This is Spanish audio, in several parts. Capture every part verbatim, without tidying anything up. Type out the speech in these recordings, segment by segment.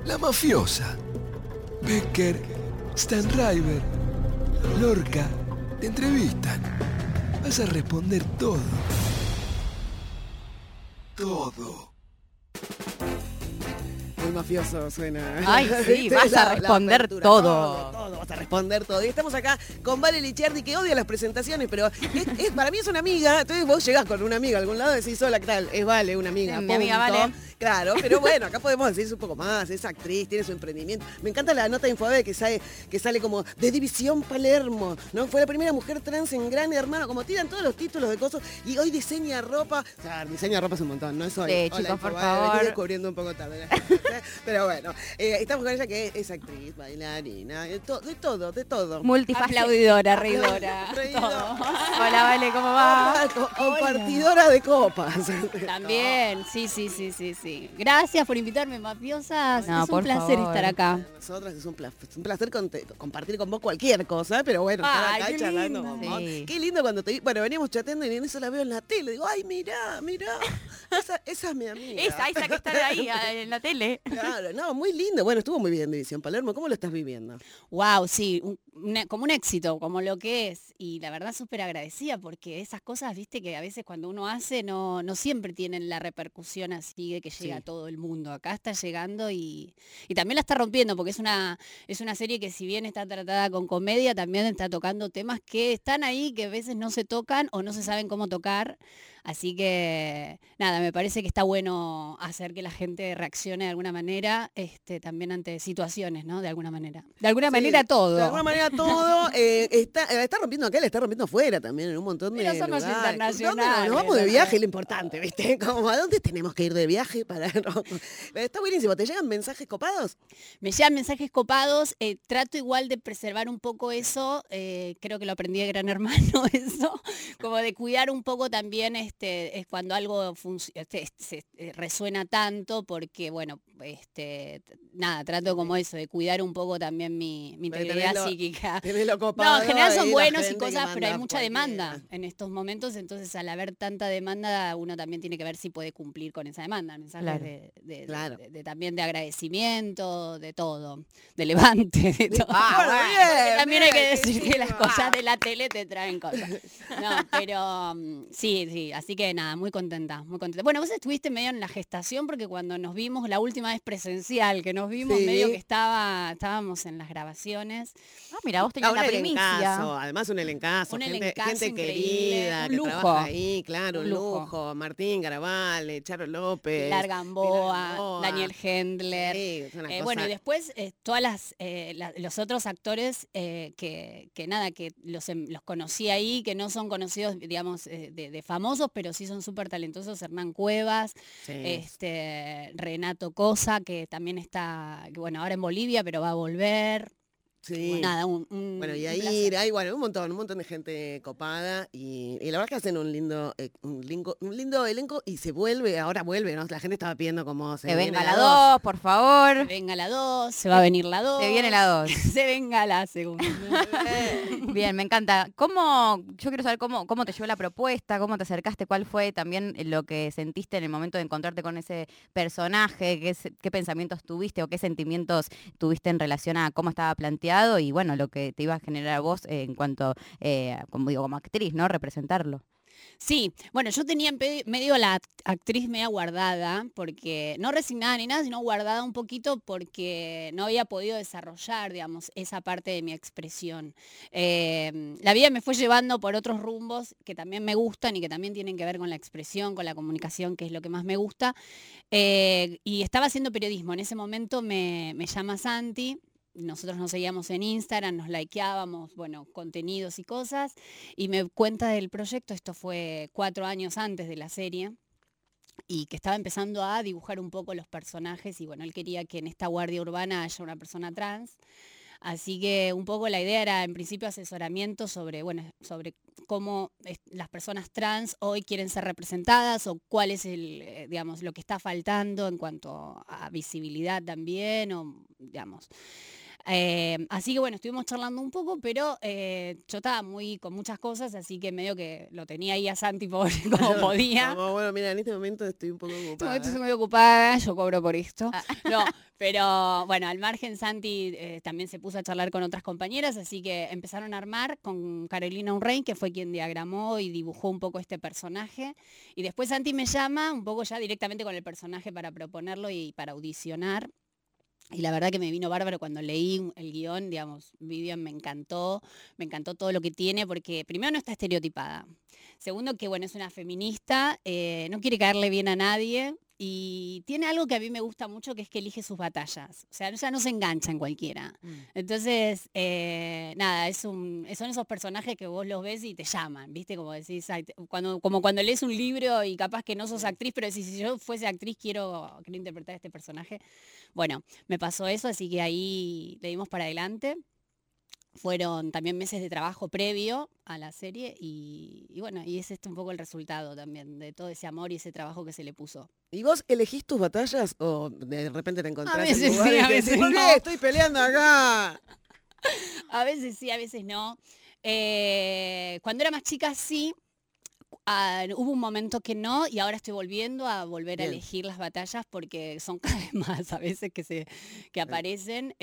La mafiosa. Becker, Stanriver, Lorca, te entrevistan. Vas a responder todo. Todo. Muy mafioso suena. Ay, sí, vas a responder apertura, todo. todo. Todo, vas a responder todo. Y estamos acá con Vale Licciardi, que odia las presentaciones, pero es, es- para mí es una amiga. Entonces vos llegás con una amiga a algún lado y decís, hola, ¿qué tal? Es Vale, una amiga. Mi amiga punto. Vale. Claro, pero bueno, acá podemos decir un poco más. Es actriz, tiene su emprendimiento. Me encanta la nota de Infobae que sale, que sale como de División Palermo, ¿no? Fue la primera mujer trans en Gran Hermano, como tiran todos los títulos de cosas. Y hoy diseña ropa. O sea, diseña ropa es un montón, no es hoy. Sí, Hola, chicos, por Infobae, favor. venís descubriendo un poco tarde. Pero bueno, eh, estamos con ella que es actriz, bailarina, de, to- de todo, de todo. Multifacética. Aplaudidora, reidora. Reidora. todo. Hola, Vale, ¿cómo va? Co- Compartidora de copas. También, sí, sí, sí, sí, sí. Gracias por invitarme, mafiosas. No, es un por placer favor. estar acá. Nosotras es un placer, es un placer conte- compartir con vos cualquier cosa, pero bueno, estar Ay, acá qué charlando lindo. con vos. Sí. Qué lindo cuando te vi. Bueno, veníamos chateando y en eso la veo en la tele. Digo, ay, mirá, mirá. Esa, esa es mi amiga. Esa, esa que está ahí en la tele. Claro, no, muy lindo. Bueno, estuvo muy bien División Palermo. ¿Cómo lo estás viviendo? Wow, sí, un- una- como un éxito, como lo que es. Y la verdad súper agradecida porque esas cosas, viste, que a veces cuando uno hace no, no siempre tienen la repercusión así de que llega Sí. a todo el mundo. Acá está llegando y, y también la está rompiendo porque es una, es una serie que si bien está tratada con comedia, también está tocando temas que están ahí, que a veces no se tocan o no se saben cómo tocar. Así que, nada, me parece que está bueno hacer que la gente reaccione de alguna manera, este, también ante situaciones, ¿no? De alguna manera. De alguna Sí, manera todo. De alguna manera todo. eh, está, la está rompiendo acá, la está rompiendo afuera también, en un montón de Pero somos lugares. internacionales, ¿Dónde nos vamos de ¿no? viaje? Lo importante, ¿viste? Como, ¿a dónde tenemos que ir de viaje? para no? Está buenísimo. ¿Te llegan mensajes copados? Me llegan mensajes copados, eh, trato igual de preservar un poco eso, eh, creo que lo aprendí de Gran Hermano eso, como de cuidar un poco también este, es cuando algo func- este, se, eh, resuena tanto, porque bueno, este, t- nada, trato como eso, de cuidar un poco también mi, mi Pero integridad tenés lo- psíquica. tenés lo copado No, en general y son la buenos y gente que cosas, pero hay manda mucha cualquiera. demanda en estos momentos, entonces al haber tanta demanda, uno también tiene que ver si puede cumplir con esa demanda, mensajes Claro. de, de- de- Claro. de- de- también de agradecimiento, de todo, de levante, de todo. Ah, Bueno, bueno. bien, Porque también hay que bien, decir qué que las chido. cosas de la tele te traen cosas. No, pero mm, sí, sí, así que nada, muy contenta, muy contenta. Bueno, vos estuviste medio en la gestación porque cuando nos vimos la última vez presencial que nos vimos, Sí. medio que estaba, estábamos en las grabaciones. Ah, mira, vos tenías Ah, un la elencazo, primicia. además un elencazo, Un gente, elencazo gente increíble, querida, un que lujo. trabaja ahí, claro, un Un lujo. lujo. Martín Garabal, eh, Charo López, Pilar Gamboa, Pilar Gamboa. Daniel Hendler. Sí, es una Eh, cosa- bueno, y después eh, todas las eh, la- los otros actores eh, que, que nada, que los, em- los conocí ahí, que no son conocidos, digamos, eh, de, de famosos, pero sí son súper talentosos, Hernán Cuevas, Sí. este Renato Cosa, que también está, que, bueno, ahora en Bolivia, pero va a volver. Sí. Nada, un, un- Bueno, y un ahí placer. hay bueno, un montón, un montón de gente copada y, y la verdad que hacen un lindo, eh, un lindo, un lindo elenco y se vuelve, ahora vuelve, ¿no? La gente estaba pidiendo como se Que venga viene la dos, por favor. Se venga la dos, se va a venir la dos. Se viene la dos. Se venga la segunda. Bien, me encanta. ¿Cómo, yo quiero saber cómo, cómo te llevó la propuesta, cómo te acercaste, cuál fue también lo que sentiste en el momento de encontrarte con ese personaje, qué, es- qué pensamientos tuviste o qué sentimientos tuviste en relación a cómo estaba planteado y bueno, lo que te iba a generar a vos eh, en cuanto, eh, como digo, como actriz, ¿no? Representarlo. Sí, bueno, yo tenía en pe- medio la act- actriz media guardada, porque no resignada ni nada, sino guardada un poquito porque no había podido desarrollar, digamos, esa parte de mi expresión. Eh, la vida me fue llevando por otros rumbos que también me gustan y que también tienen que ver con la expresión, con la comunicación, que es lo que más me gusta. Eh, y estaba haciendo periodismo. En ese momento me, me llama Santi. Nosotros nos seguíamos en Instagram, nos likeábamos, bueno, contenidos y cosas, y me cuenta del proyecto, esto fue cuatro años antes de la serie, y que estaba empezando a dibujar un poco los personajes, y bueno, él quería que en esta guardia urbana haya una persona trans, así que un poco la idea era, en principio, asesoramiento sobre, bueno, sobre cómo es- las personas trans hoy quieren ser representadas, o cuál es el, eh, digamos, lo que está faltando en cuanto a visibilidad también, o digamos... Eh, así que bueno, estuvimos charlando un poco, pero eh, yo estaba muy con muchas cosas, así que medio que lo tenía ahí a Santi por como podía. Como, bueno, mira, en este momento estoy un poco En este ocupada. momento estoy muy ocupada, yo cobro por esto. No, pero bueno, al margen Santi eh, también se puso a charlar con otras compañeras, así que empezaron a armar con Carolina Unrein, que fue quien diagramó y dibujó un poco este personaje. Y después Santi me llama un poco ya directamente con el personaje para proponerlo y para audicionar. Y la verdad que me vino bárbaro cuando leí el guión, digamos, Vivian me encantó, me encantó todo lo que tiene, porque primero no está estereotipada. Segundo, que bueno, es una feminista, eh, no quiere caerle bien a nadie y tiene algo que a mí me gusta mucho, que es que elige sus batallas. O sea, ella no se engancha en cualquiera. Mm. Entonces, eh, nada, es un, son esos personajes que vos los ves y te llaman, ¿viste? Como decís, cuando, como cuando lees un libro y capaz que no sos actriz, pero decís, si yo fuese actriz quiero, quiero interpretar a este personaje. Bueno, me pasó eso, así que ahí le dimos para adelante. Fueron también meses de trabajo previo a la serie y, y bueno, y es este un poco el resultado también de todo ese amor y ese trabajo que se le puso. ¿Y vos elegís tus batallas o de repente te encontrás a veces en lugares sí, a que veces decís, ¿por no. qué estoy peleando acá? A veces sí, a veces no. Eh, cuando era más chica sí. Uh, hubo un momento que no y ahora estoy volviendo a volver Bien. a elegir las batallas porque son cada vez más a veces que se que aparecen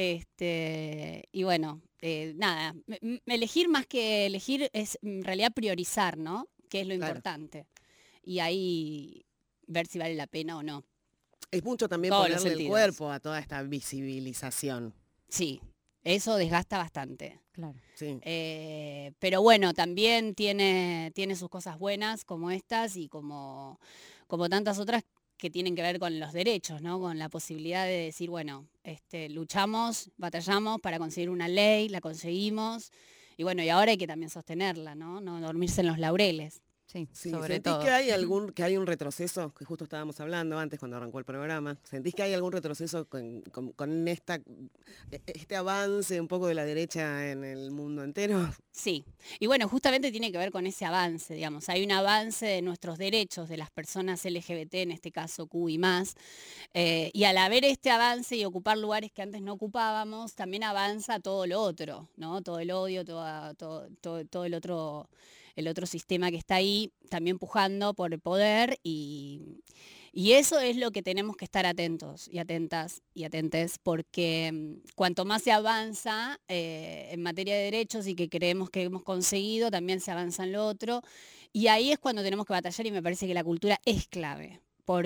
este y bueno eh, nada me, elegir más que elegir es en realidad priorizar, ¿no? Que es lo claro. importante y ahí ver si vale la pena o no. Es mucho también Todos ponerle el cuerpo a toda esta visibilización. Sí, eso desgasta bastante. Claro. Sí. Eh, pero bueno, también tiene, tiene sus cosas buenas como estas y como, como tantas otras que tienen que ver con los derechos, ¿no? Con la posibilidad de decir, bueno, este, luchamos, batallamos para conseguir una ley, la conseguimos, y bueno, y ahora hay que también sostenerla, ¿no? No dormirse en los laureles. Sí, sí, sobre ¿sentís todo. que hay algún que hay un retroceso, que justo estábamos hablando antes cuando arrancó el programa? ¿Sentís que hay algún retroceso con, con, con esta, este avance un poco de la derecha en el mundo entero? Sí, y bueno, justamente tiene que ver con ese avance, digamos. Hay un avance de nuestros derechos de las personas L G B T, en este caso Q y más, eh, y al haber este avance y ocupar lugares que antes no ocupábamos, también avanza todo lo otro, ¿no? Todo el odio, todo, todo, todo, todo el otro... el otro sistema que está ahí también pujando por el poder y, y eso es lo que tenemos que estar atentos y atentas y atentes porque cuanto más se avanza eh, en materia de derechos y que creemos que hemos conseguido, también se avanza en lo otro y ahí es cuando tenemos que batallar y me parece que la cultura es clave.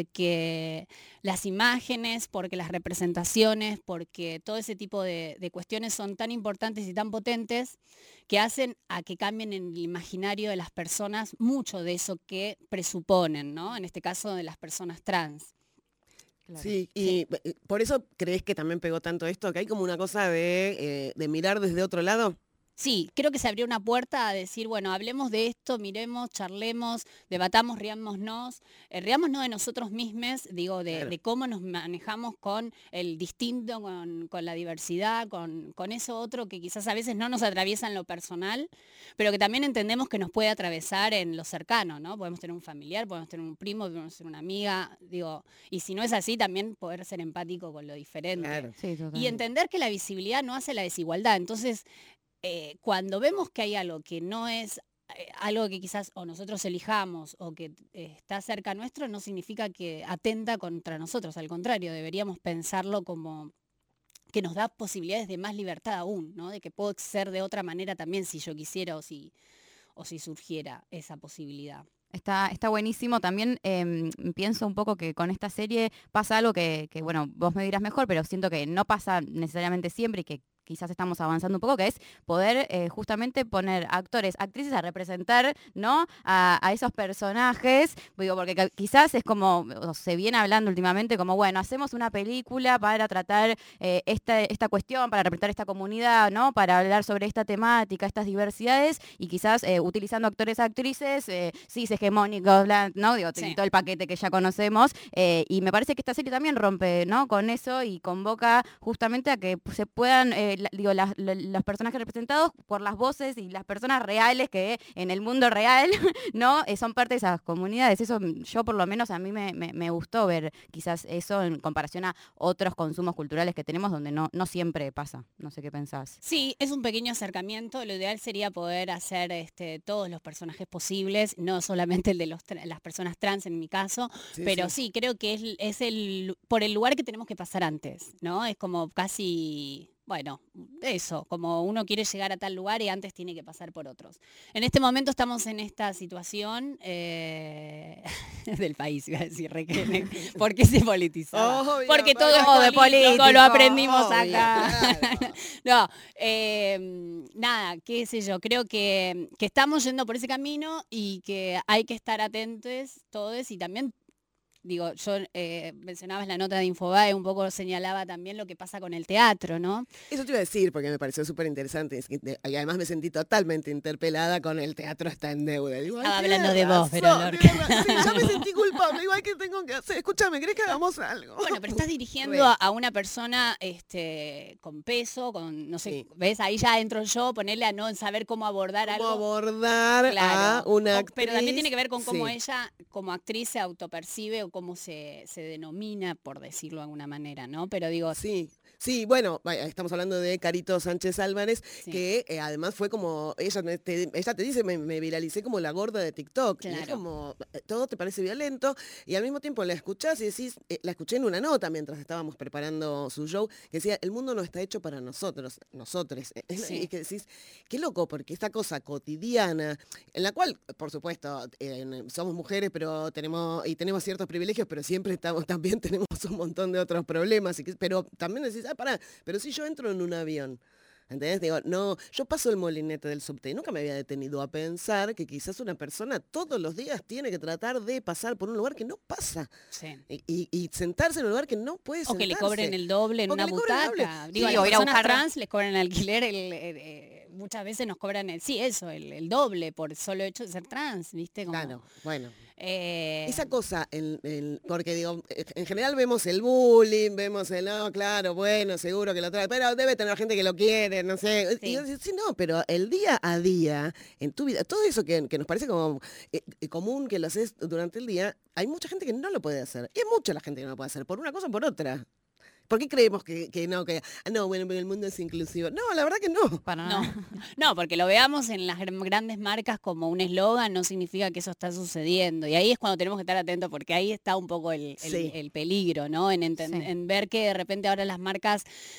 Porque las imágenes, porque las representaciones, porque todo ese tipo de, de cuestiones son tan importantes y tan potentes que hacen a que cambien en el imaginario de las personas mucho de eso que presuponen, ¿no? En este caso de las personas trans. Claro. Sí, y sí. Por eso crees que también pegó tanto esto, que hay como una cosa de, eh, de mirar desde otro lado. Sí, creo que se abrió una puerta a decir, bueno, hablemos de esto, miremos, charlemos, debatamos, riámonos, eh, riámonos de nosotros mismos, digo, de, claro. de cómo nos manejamos con el distinto, con, con la diversidad, con, con eso otro que quizás a veces no nos atraviesa en lo personal, pero que también entendemos que nos puede atravesar en lo cercano, ¿no? Podemos tener un familiar, podemos tener un primo, podemos tener una amiga, digo, y si no es así, también poder ser empático con lo diferente. Claro. Sí, y entender que la visibilidad no hace la desigualdad, entonces... Eh, cuando vemos que hay algo que no es eh, algo que quizás o nosotros elijamos o que eh, está cerca nuestro, no significa que atenta contra nosotros, al contrario, deberíamos pensarlo como que nos da posibilidades de más libertad aún, ¿no? De que puedo ser de otra manera también si yo quisiera o si, o si surgiera esa posibilidad. Está, está buenísimo. También eh, pienso un poco que con esta serie pasa algo que, que, bueno, vos me dirás mejor, pero siento que no pasa necesariamente siempre y que quizás estamos avanzando un poco, que es poder eh, justamente poner actores, actrices a representar, ¿no? A, a esos personajes, digo, porque quizás es como, se viene hablando últimamente, como, bueno, hacemos una película para tratar eh, esta, esta cuestión, para representar esta comunidad, ¿no? Para hablar sobre esta temática, estas diversidades, y quizás eh, utilizando actores, actrices, eh, cis, hegemónicos, ¿no? Digo, sí. todo el paquete que ya conocemos, eh, y me parece que esta serie también rompe, ¿no? Con eso y convoca justamente a que se puedan... Eh, porque la- digo, las- lo- los personajes representados por las voces y las personas reales que en el mundo real no Eh, son parte de esas comunidades. Eso mm, yo por lo menos a mí me, me- me gustó ver quizás eso en comparación a otros consumos culturales que tenemos donde no, no siempre pasa. No sé qué pensás. Sí, es un pequeño acercamiento. Lo ideal sería poder hacer este, todos los personajes posibles, no solamente el de los tra- las personas trans en mi caso, Sí, pero sí. sí, creo que es, es el por el lugar que tenemos que pasar antes, ¿no? Es como casi, bueno, eso, como uno quiere llegar a tal lugar y antes tiene que pasar por otros. En este momento estamos en esta situación eh, del país, iba a decir, Requene, porque se politizaba. Obvio, Porque todo pero es todo de político, político, lo aprendimos obvio, acá. claro. No, eh, nada, qué sé yo, creo que, que estamos yendo por ese camino y que hay que estar atentos todos y también, digo, yo eh, mencionabas la nota de Infobae, un poco señalaba también lo que pasa con el teatro, ¿no? Eso te iba a decir porque me pareció súper interesante es que te- y además me sentí totalmente interpelada con el teatro está en deuda. Digo, ay, Estaba tenés hablando de vos, pero, razón, Lorca. tenés razón. Sí, ya me sentí culpable. Igual que tengo que hacer. Escúchame, ¿querés que hagamos algo? Bueno, pero estás dirigiendo Re. a, a una persona este, con peso, con, no sé, Sí. ¿ves? Ahí ya entro yo, ponerle a no saber cómo abordar ¿Cómo algo. abordar a una O- actriz? pero también tiene que ver con cómo Sí. ella, como actriz, se autopercibe o cómo se, se denomina, por decirlo de alguna manera, ¿no? Pero digo, Sí, sí, bueno, vaya, estamos hablando de Carito Sánchez Álvarez, Sí. que eh, además fue como, ella me- te, ella te dice, me, me viralicé como la gorda de TikTok. Y es Claro. como, eh, todo te parece violento, y al mismo tiempo la escuchás y decís, eh, la escuché en una nota mientras estábamos preparando su show, que decía, el mundo no está hecho para nosotros, nosotros. Sí. Y que decís, qué loco, porque esta cosa cotidiana, en la cual, por supuesto, eh, somos mujeres, pero tenemos, y tenemos ciertos privilegios, pero siempre estamos, también tenemos un montón de otros problemas, y que- pero también decís, ah, pará, pero si yo entro en un avión, ¿entendés? Digo, no, yo paso el molinete del subte y nunca me había detenido a pensar que quizás una persona todos los días tiene que tratar de pasar por un lugar que no pasa sí. y, y- y sentarse en un lugar que no puede O sentarse. que le cobren el doble en O que una le cobren el butaca. doble. Digo, Sí, a o las ir a personas buscar- trans les cobran alquiler, el, eh, eh, muchas veces nos cobran, el, sí, eso, el, el doble por el solo hecho de ser trans, ¿viste? Como, Claro, bueno. eh, Esa cosa, en- en- porque digo, en general vemos el bullying, vemos el, no, claro, bueno, seguro que lo trae, pero debe tener gente que lo quiere, no sé. Sí. Y yo decía, sí, no, pero el día a día, en tu vida, todo eso que, que nos parece como eh, eh, común que lo haces durante el día, hay mucha gente que no lo puede hacer. Y es mucha la gente que no lo puede hacer, por una cosa o por otra. ¿Por qué creemos que, que no? Que, ah, no, bueno, pero el mundo es inclusivo. No, la verdad que no. Para No, nada. no, porque lo veamos en las gr- grandes marcas como un eslogan no significa que eso está sucediendo. Y ahí es cuando tenemos que estar atentos porque ahí está un poco el, el- Sí. el peligro, ¿no? En, enten- Sí. en ver que de repente ahora las marcas,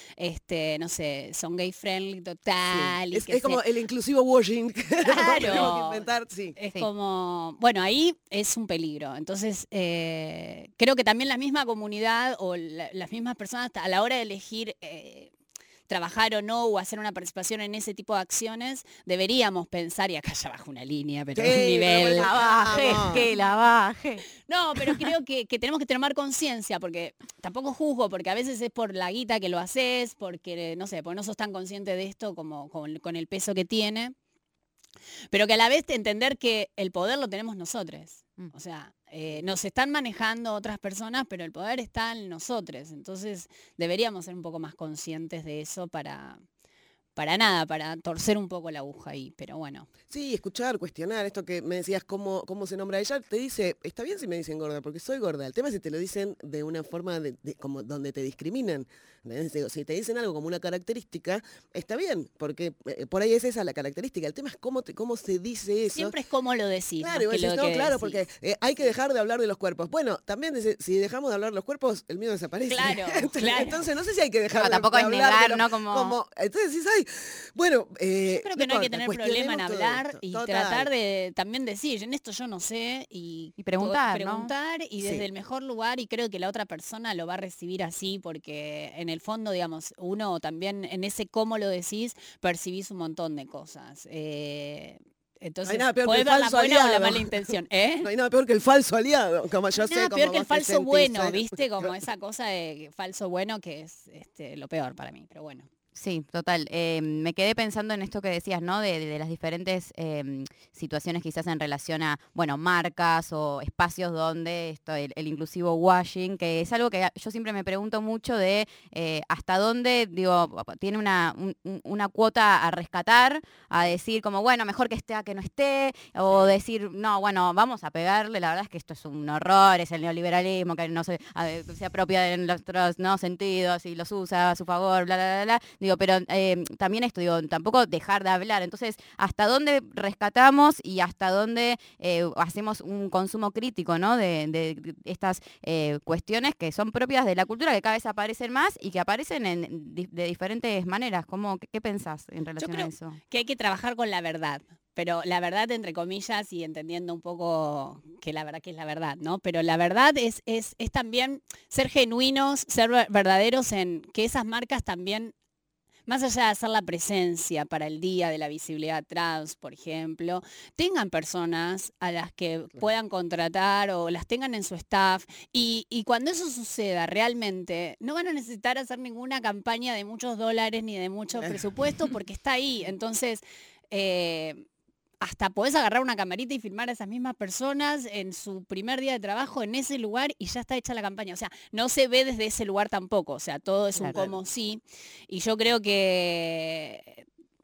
este, no sé, son gay friendly total. y Es, que es se- como el inclusivo washing que Claro. tenemos que inventar. Sí. Es Sí. como, bueno, ahí es un peligro. Entonces, eh, creo que también la misma comunidad o la- las mismas personas a la hora de elegir eh, trabajar o no o hacer una participación en ese tipo de acciones, deberíamos pensar, y acá ya bajo una línea, pero Sí, un pero nivel... bueno, La baje, Vamos. que la baje. No, pero creo que, que tenemos que tomar conciencia, porque tampoco juzgo, porque a veces es por la guita que lo haces, porque, no sé, porque no sos tan consciente de esto como con, con el peso que tiene, pero que a la vez entender que el poder lo tenemos nosotros. Mm. O sea, eh, nos están manejando otras personas, pero el poder está en nosotros. Entonces deberíamos ser un poco más conscientes de eso para, para nada, para torcer un poco la aguja ahí. Pero bueno, Sí, escuchar, cuestionar, esto que me decías, cómo, cómo se nombra ella, te dice, está bien si me dicen gorda, porque soy gorda. El tema es si te lo dicen de una forma de, de- como donde te discriminan. ¿Entendés? Digo, si te dicen algo como una característica, está bien, porque eh, por ahí es esa la característica. El tema es cómo, te- cómo se dice eso. siempre es como lo decís. Claro, más y vos que lo decís, no, que claro, decís. porque eh, hay que dejar de hablar de los cuerpos. Bueno, también dice, si dejamos de hablar de los cuerpos, el miedo desaparece. Claro, entonces, claro. entonces, no sé si hay que dejar No, de, tampoco de es hablar de negar, los- ¿no? Como- entonces decís, ay, bueno, eh, Yo creo que no, hay que importa, tener problema en cuestionemos todo hablar esto. y Total. tratar de también decir, en esto yo no sé, y, Y preguntar, ¿no? preguntar y desde Sí. el mejor lugar, y creo que la otra persona lo va a recibir así, porque en el fondo, digamos, uno también en ese cómo lo decís, percibís un montón de cosas. Eh, entonces, nada peor que podés el ver la falso buena o la aliado. mala intención. ¿Eh? No hay nada peor que el falso aliado, como yo sé. Nada como peor que el vos te falso sentís, bueno, ¿eh? ¿viste? Como esa cosa de falso bueno que es este, lo peor para mí, pero bueno. Sí, total. Eh, me quedé pensando en esto que decías, ¿no? De, de las diferentes eh, situaciones quizás en relación a, bueno, marcas o espacios donde esto, el, el inclusivo washing, que es algo que yo siempre me pregunto mucho de eh, hasta dónde, digo, tiene una, un, una cuota a rescatar, a decir como, bueno, mejor que esté a que no esté, o decir, no, bueno, vamos a pegarle, la verdad es que esto es un horror, es el neoliberalismo, que no se, a, se apropia en los otros, ¿no? sentidos y los usa a su favor, bla, bla, bla, bla. Digo, pero eh, también esto, digo, tampoco dejar de hablar. Entonces, ¿hasta dónde rescatamos y hasta dónde eh, hacemos un consumo crítico, ¿no? de, de estas eh, cuestiones que son propias de la cultura, que cada vez aparecen más y que aparecen en, de diferentes maneras? ¿Cómo, qué, qué pensás en relación Yo creo a eso? que hay que trabajar con la verdad. Pero la verdad, entre comillas, y entendiendo un poco que la verdad que es la verdad, ¿no? Pero la verdad es, es, es también ser genuinos, ser verdaderos en que esas marcas también, más allá de hacer la presencia para el Día de la Visibilidad Trans, por ejemplo, tengan personas a las que puedan contratar o las tengan en su staff. Y, y cuando eso suceda realmente, no van a necesitar hacer ninguna campaña de muchos dólares ni de mucho presupuesto porque está ahí. Entonces, eh, hasta podés agarrar una camarita y filmar a esas mismas personas en su primer día de trabajo en ese lugar y ya está hecha la campaña. O sea, no se ve desde ese lugar tampoco. O sea, todo es un Claro. como sí. Y yo creo que...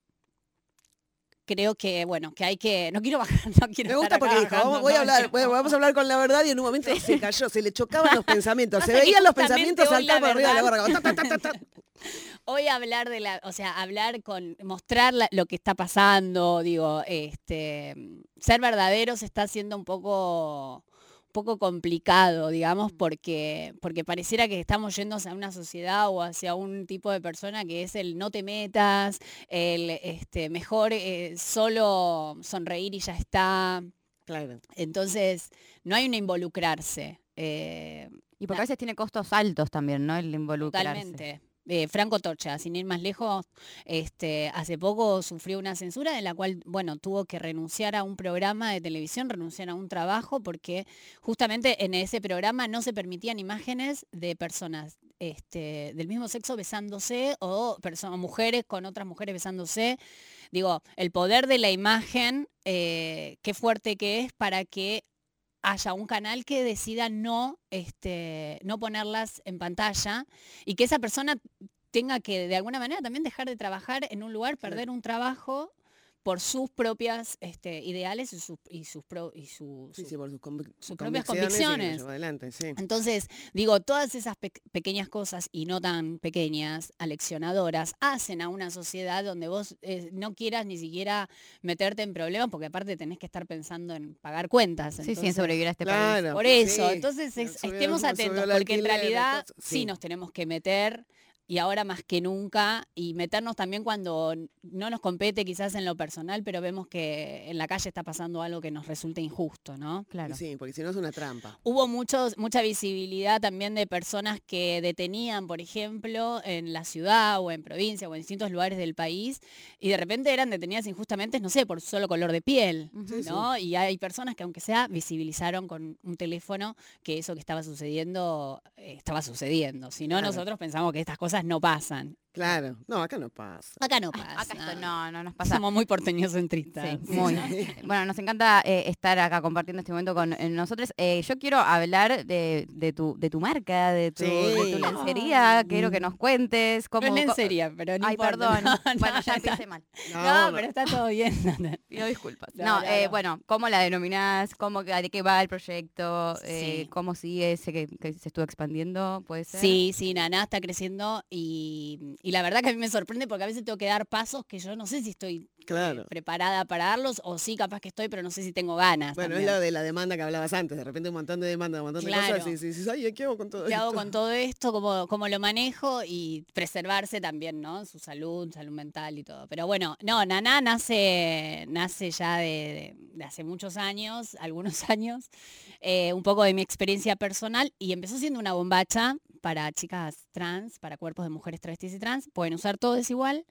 Creo que, bueno, que hay que... No quiero bajar, no quiero Me gusta estar porque acá dijo, bajando vamos, voy a todo el hablar, tiempo. bueno, vamos a hablar con la verdad y en un momento se cayó, se le chocaban los pensamientos, se Pasa que veían los justamente pensamientos hoy saltar la por arriba de la verdad- barra. como ta, ta, ta, ta, ta. Hoy hablar de la, o sea, hablar con, mostrar la- lo que está pasando, digo, este, ser verdaderos está siendo un poco, un poco complicado, digamos, porque, porque pareciera que estamos yendo hacia una sociedad o hacia un tipo de persona que es el no te metas, el este, mejor eh, solo sonreír y ya está. Claro. Entonces, no hay un involucrarse. eh, Y porque a veces tiene costos altos también, ¿no? El involucrarse. Totalmente. Eh, Franco Torcha, sin ir más lejos, este, hace poco sufrió una censura en la cual, bueno, tuvo que renunciar a un programa de televisión, renunciar a un trabajo, porque justamente en ese programa no se permitían imágenes de personas este, del mismo sexo besándose o personas, mujeres con otras mujeres besándose. Digo, el poder de la imagen, eh, qué fuerte que es para que haya un canal que decida no, este, no ponerlas en pantalla y que esa persona tenga que de alguna manera también dejar de trabajar en un lugar, perder un trabajo por sus propias este, ideales y sus, y sus, pro- y su- Sí, su- sí, por sus, convic- sus propias convicciones y que lo convicciones. lleva adelante, sí. Entonces, digo, todas esas pe- pequeñas cosas y no tan pequeñas, aleccionadoras, hacen a una sociedad donde vos eh, no quieras ni siquiera meterte en problemas, porque aparte tenés que estar pensando en pagar cuentas. Sí, sí, en Entonces, sobrevivir a este país. Claro. por eso, sí. entonces es- Subió- estemos subió atentos, el porque en alquiler, realidad cosas- sí. nos tenemos que meter, y ahora más que nunca, y meternos también cuando no nos compete quizás en lo personal, pero vemos que en la calle está pasando algo que nos resulta injusto, ¿no? Claro. Y sí, porque si no es una trampa. Hubo muchos, mucha visibilidad también de personas que detenían, por ejemplo, en la ciudad o en provincia o en distintos lugares del país y de repente eran detenidas injustamente, no sé, por solo color de piel, Ujú. ¿no? Y hay personas que aunque sea visibilizaron con un teléfono que eso que estaba sucediendo eh, estaba sucediendo. Si no, Claro. nosotros pensamos que estas cosas no pasan. Claro. No, acá no pasa. Acá no pasa. Acá esto no, no nos pasa. Somos muy porteños centristas. Sí, muy. Bueno, nos encanta eh, estar acá compartiendo este momento con eh, nosotros. Eh, yo quiero hablar de, de, tu, de tu marca, de tu, Sí. de tu lencería. Quiero que nos cuentes cómo... No es co- lencería, pero no Ay, importa. perdón. No, bueno, no, ya no. empecé mal. No, no. pero está todo bien. Pido disculpas. No, No, no, eh, no. bueno, ¿cómo la denominás? ¿Cómo, ¿De qué va el proyecto? Eh, Sí. ¿Cómo sigue ese que, que se estuvo expandiendo? ¿Puede ser? Sí, sí, Naná está creciendo y, y la verdad que a mí me sorprende porque a veces tengo que dar pasos que yo no sé si estoy Claro. eh, preparada para darlos o sí, capaz que estoy, pero no sé si tengo ganas. Bueno, también. es lo de la demanda que hablabas antes. De repente un montón de demanda, un montón de Claro. cosas. Y dices, ay, ¿qué hago con todo ¿Qué esto? hago con todo esto? ¿Cómo, cómo lo manejo? Y preservarse también, ¿no? Su salud, salud mental y todo. Pero bueno, no, Naná nace, nace ya de, de- de hace muchos años, algunos años, eh, un poco de mi experiencia personal y empezó siendo una bombacha para chicas trans, para cuerpos de mujeres travestis y trans. Pueden usar todo desigual.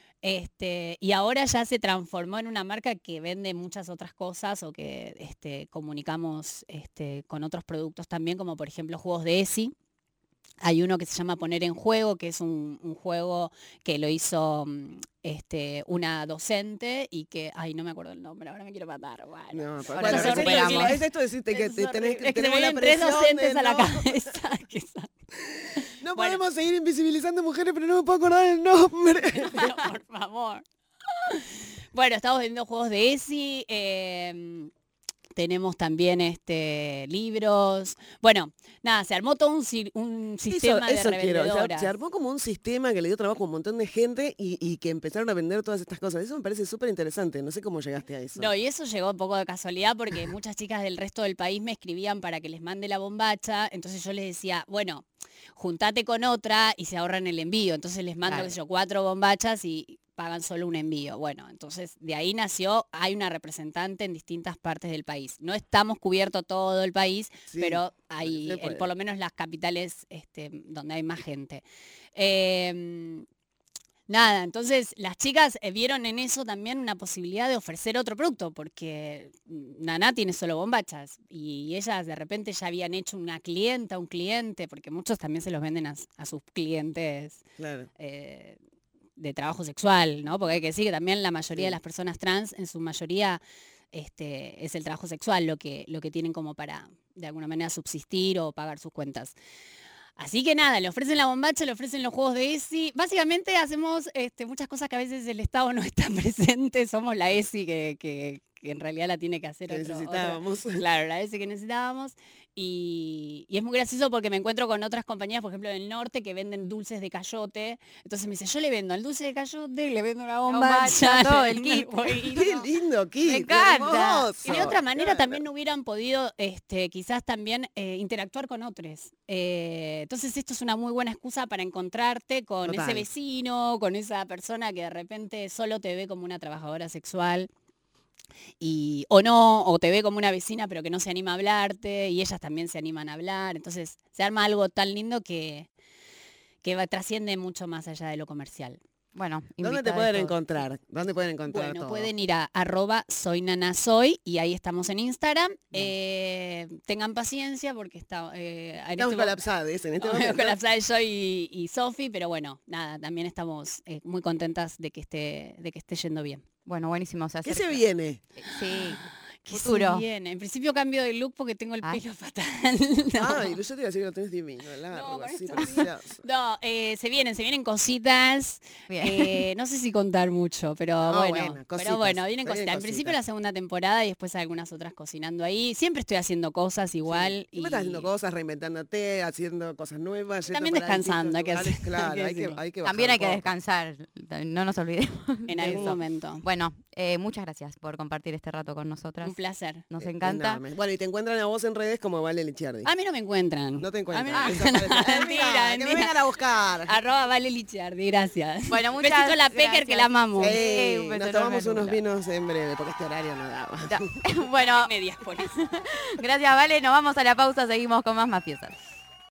Este, y ahora ya se transformó en una marca que vende muchas otras cosas o que este, comunicamos este, con otros productos también, como por ejemplo juegos de ESI. Hay uno que se llama Poner en Juego, que es un, un juego que lo hizo mm, este, una docente y que, ay, no me acuerdo el nombre, ahora me quiero matar. Bueno, No, pero Ahora bueno, lo es esto, recuperamos. es esto decirte que Es te tenés, horrible. Es que se tenemos me la vienen tres presión docentes de a la no, cabeza. que son- no Bueno. podemos seguir invisibilizando mujeres, pero no me puedo acordar el nombre. No, por favor. Bueno, estamos viendo juegos de ESI. eh, tenemos también este libros. Bueno, nada, se armó todo un, si- un sistema eso, eso de quiero. Se, revendedoras. se armó como un sistema que le dio trabajo a un montón de gente y, y que empezaron a vender todas estas cosas. Eso me parece súper interesante. No sé cómo llegaste a eso. No, y eso llegó un poco de casualidad porque muchas chicas del resto del país me escribían para que les mande la bombacha, entonces yo les decía, bueno, juntate con otra y se ahorran el envío, entonces les mando, Claro. qué sé yo, cuatro bombachas y pagan solo un envío. Bueno, entonces de ahí nació, hay una representante en distintas partes del país. No estamos cubierto todo el país, Sí, pero hay, se en puede. por lo menos las capitales este, donde hay más gente. Eh, Nada, entonces las chicas eh, vieron en eso también una posibilidad de ofrecer otro producto, porque mm, Naná tiene solo bombachas y ellas de repente ya habían hecho una clienta, un cliente, porque muchos también se los venden a, s- a sus clientes Claro. eh, de trabajo sexual, ¿no? Porque hay que decir que también la mayoría Sí. de las personas trans, en su mayoría, este, es el trabajo sexual lo que, lo que tienen como para, de alguna manera, subsistir o pagar sus cuentas. Así que nada, le ofrecen la bombacha, le ofrecen los juegos de ESI. Básicamente hacemos este, muchas cosas que a veces el Estado no está presente. Somos la ESI que, que- que en realidad la tiene que hacer Que otro, otro- necesitábamos. Claro, la ESI que necesitábamos. Y, y es muy gracioso porque me encuentro con otras compañías, por ejemplo, del norte, que venden dulces de cayote. Entonces me dice, yo le vendo el dulce de cayote, le vendo una bombacha, bombacha, todo le el vendo kit. huevito. Qué lindo, Kit. Me encanta. hermoso. Y de otra manera Claro. también no hubieran podido este, quizás también eh, interactuar con otros. Eh, entonces esto es una muy buena excusa para encontrarte con Total. ese vecino, con esa persona que de repente solo te ve como una trabajadora sexual. Y, o no, o te ve como una vecina pero que no se anima a hablarte y ellas también se animan a hablar. Entonces se arma algo tan lindo que, que va, trasciende mucho más allá de lo comercial. Bueno, ¿Dónde te invitados pueden todos. encontrar? ¿Dónde pueden encontrar Bueno, todo? pueden ir a arroba soy nanasoy y ahí estamos en Instagram. Eh, tengan paciencia porque está, eh, en Estamos este mo- colapsadas en este No, momento. colapsada yo y, y Sofi, pero bueno, nada, también estamos eh, muy contentas de que esté, de que esté yendo bien. Bueno, buenísimo. O sea, ¿Qué hacer- se viene? Sí. Que se Futuro. viene. En principio cambio de look porque tengo el Ay. pelo fatal. No. Ay, yo te iba a decir que lo tenés divino, largo, No, con así, esto- precioso. No, eh, se vienen, se vienen cositas. Bien. Eh, no sé si contar mucho, pero No, bueno. bueno, cositas, pero bueno, vienen se vienen cositas. En principio cositas. la segunda temporada y después algunas otras cocinando ahí. Siempre estoy haciendo cosas igual. Sí. Siempre y estás haciendo cosas, reinventándote, haciendo cosas nuevas. yendo También para descansando, hay que distintos decir- lugares. Claro, hay que hay que, decirlo. hay que También bajar hay que un poco. descansar. No nos olvidemos. En de algún eso. momento. Bueno, eh, muchas gracias por compartir este rato con nosotras. Un placer. Nos Eh, encanta. enorme. Bueno, y te encuentran a vos en redes como Vale Lichardi. A mí no me encuentran. No te A mí encuentran. no me Desaparece. encuentran. Mentira, mentira, que me mentira. vengan a buscar. Arroba Vale Lichardi, gracias. Bueno, muchas Besito a la Pecker que gracias. la amamos. Sí, Eh, un beso nos enorme, tomamos unos Lula. vinos en breve, porque este horario no daba. Ya. Bueno, Medias por eso. gracias, Vale. Nos vamos a la pausa. Seguimos con más mafiosas.